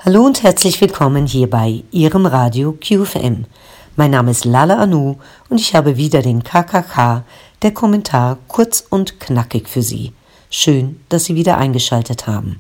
Hallo und herzlich willkommen hier bei Ihrem Radio QFM. Mein Name ist Lala Anu und ich habe wieder den KKK, der Kommentar kurz und knackig für Sie. Schön, dass Sie wieder eingeschaltet haben.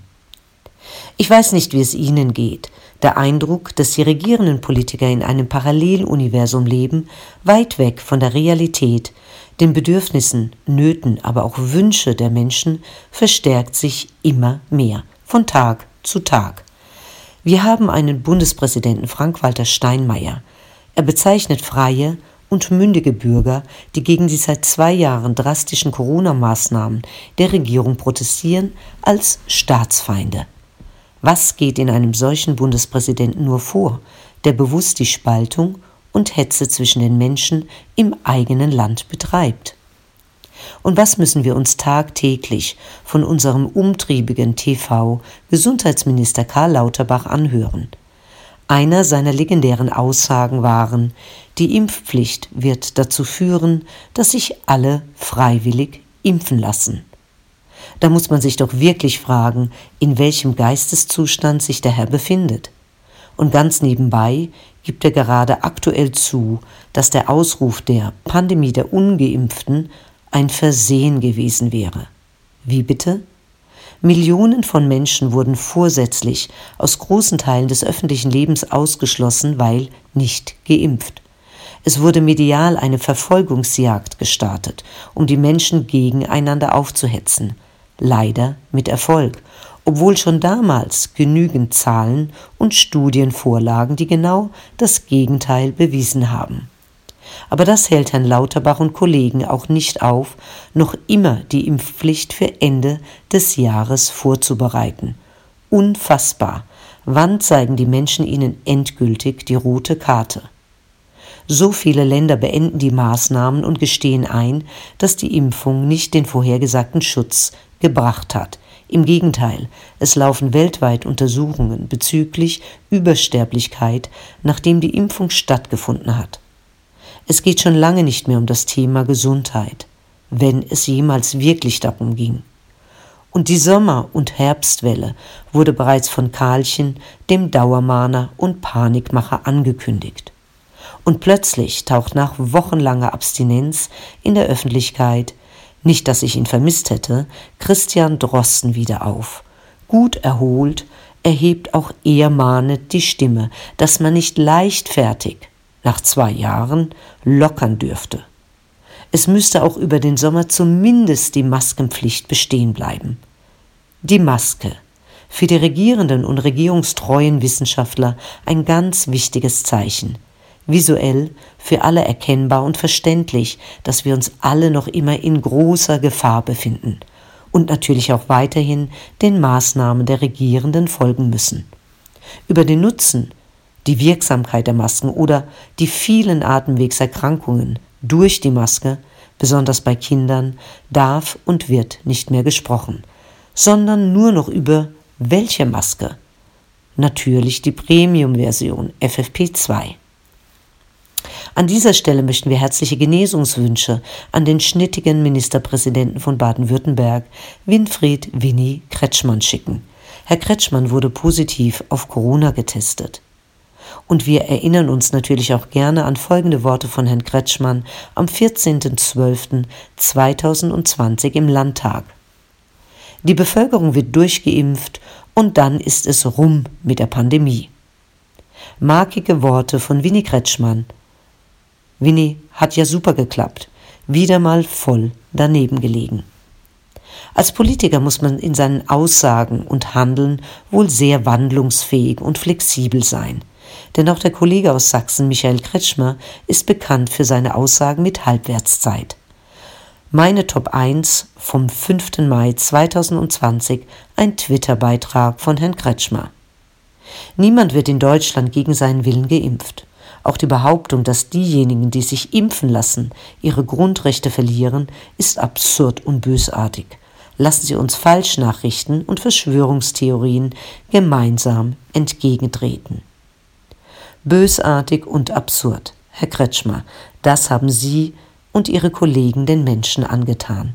Ich weiß nicht, wie es Ihnen geht. Der Eindruck, dass die regierenden Politiker in einem Paralleluniversum leben, weit weg von der Realität, den Bedürfnissen, Nöten, aber auch Wünsche der Menschen, verstärkt sich immer mehr, von Tag zu Tag. Wir haben einen Bundespräsidenten Frank-Walter Steinmeier. Er bezeichnet freie und mündige Bürger, die gegen die seit 2 Jahren drastischen Corona-Maßnahmen der Regierung protestieren, als Staatsfeinde. Was geht in einem solchen Bundespräsidenten nur vor, der bewusst die Spaltung und Hetze zwischen den Menschen im eigenen Land betreibt? Und was müssen wir uns tagtäglich von unserem umtriebigen TV-Gesundheitsminister Karl Lauterbach anhören? Einer seiner legendären Aussagen waren: Die Impfpflicht wird dazu führen, dass sich alle freiwillig impfen lassen. Da muss man sich doch wirklich fragen, in welchem Geisteszustand sich der Herr befindet. Und ganz nebenbei gibt er gerade aktuell zu, dass der Ausruf der Pandemie der Ungeimpften ein Versehen gewesen wäre. Wie bitte? Millionen von Menschen wurden vorsätzlich aus großen Teilen des öffentlichen Lebens ausgeschlossen, weil nicht geimpft. Es wurde medial eine Verfolgungsjagd gestartet, um die Menschen gegeneinander aufzuhetzen. Leider mit Erfolg, obwohl schon damals genügend Zahlen und Studien vorlagen, die genau das Gegenteil bewiesen haben. Aber das hält Herrn Lauterbach und Kollegen auch nicht auf, noch immer die Impfpflicht für Ende des Jahres vorzubereiten. Unfassbar. Wann zeigen die Menschen ihnen endgültig die rote Karte? So viele Länder beenden die Maßnahmen und gestehen ein, dass die Impfung nicht den vorhergesagten Schutz gebracht hat. Im Gegenteil, es laufen weltweit Untersuchungen bezüglich Übersterblichkeit, nachdem die Impfung stattgefunden hat. Es geht schon lange nicht mehr um das Thema Gesundheit, wenn es jemals wirklich darum ging. Und die Sommer- und Herbstwelle wurde bereits von Karlchen, dem Dauermahner und Panikmacher, angekündigt. Und plötzlich taucht nach wochenlanger Abstinenz in der Öffentlichkeit, nicht dass ich ihn vermisst hätte, Christian Drosten wieder auf. Gut erholt, erhebt auch er mahnend die Stimme, dass man nicht leichtfertig nach 2 Jahren lockern dürfte. Es müsste auch über den Sommer zumindest die Maskenpflicht bestehen bleiben. Die Maske. Für die regierenden und regierungstreuen Wissenschaftler ein ganz wichtiges Zeichen. Visuell für alle erkennbar und verständlich, dass wir uns alle noch immer in großer Gefahr befinden und natürlich auch weiterhin den Maßnahmen der Regierenden folgen müssen. Über den Nutzen, die Wirksamkeit der Masken oder die vielen Atemwegserkrankungen durch die Maske, besonders bei Kindern, darf und wird nicht mehr gesprochen, sondern nur noch über welche Maske? Natürlich die Premium-Version FFP2. An dieser Stelle möchten wir herzliche Genesungswünsche an den schnittigen Ministerpräsidenten von Baden-Württemberg, Winfried Winnie Kretschmann, schicken. Herr Kretschmann wurde positiv auf Corona getestet. Und wir erinnern uns natürlich auch gerne an folgende Worte von Herrn Kretschmann am 14.12.2020 im Landtag. Die Bevölkerung wird durchgeimpft und dann ist es rum mit der Pandemie. Markige Worte von Winnie Kretschmann. Winnie, hat ja super geklappt. Wieder mal voll daneben gelegen. Als Politiker muss man in seinen Aussagen und Handeln wohl sehr wandlungsfähig und flexibel sein. Denn auch der Kollege aus Sachsen, Michael Kretschmer, ist bekannt für seine Aussagen mit Halbwertszeit. Meine Top 1 vom 5. Mai 2020, ein Twitter-Beitrag von Herrn Kretschmer. Niemand wird in Deutschland gegen seinen Willen geimpft. Auch die Behauptung, dass diejenigen, die sich impfen lassen, ihre Grundrechte verlieren, ist absurd und bösartig. Lassen Sie uns Falschnachrichten und Verschwörungstheorien gemeinsam entgegentreten. Bösartig und absurd, Herr Kretschmer, das haben Sie und Ihre Kollegen den Menschen angetan.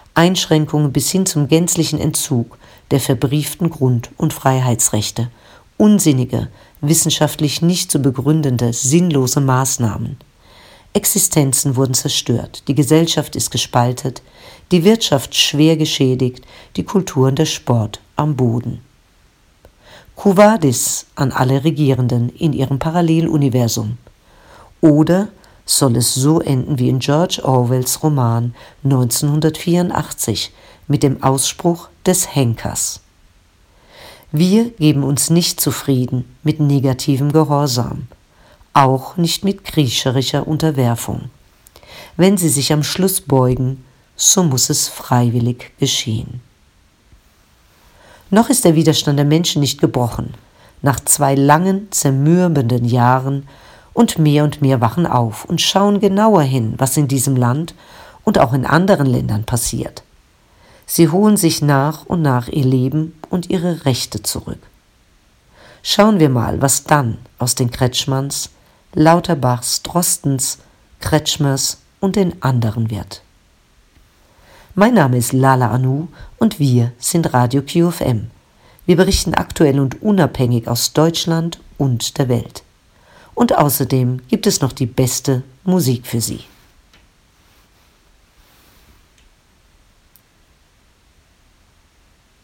Einschränkungen bis hin zum gänzlichen Entzug der verbrieften Grund- und Freiheitsrechte unsinnige, wissenschaftlich nicht zu begründende, sinnlose Maßnahmen. Existenzen wurden zerstört, die Gesellschaft ist gespaltet, die Wirtschaft schwer geschädigt, die Kultur und der Sport am Boden. Quo vadis an alle Regierenden in ihrem Paralleluniversum? Oder soll es so enden wie in George Orwells Roman 1984 mit dem Ausspruch des Henkers: Wir geben uns nicht zufrieden mit negativem Gehorsam, auch nicht mit kriecherischer Unterwerfung. Wenn sie sich am Schluss beugen, so muss es freiwillig geschehen. Noch ist der Widerstand der Menschen nicht gebrochen. Nach 2 langen, zermürbenden Jahren und mehr wachen auf und schauen genauer hin, was in diesem Land und auch in anderen Ländern passiert. Sie holen sich nach und nach ihr Leben und ihre Rechte zurück. Schauen wir mal, was dann aus den Kretschmanns, Lauterbachs, Drostens, Kretschmers und den anderen wird. Mein Name ist Lala Anu und wir sind Radio QFM. Wir berichten aktuell und unabhängig aus Deutschland und der Welt. Und außerdem gibt es noch die beste Musik für Sie.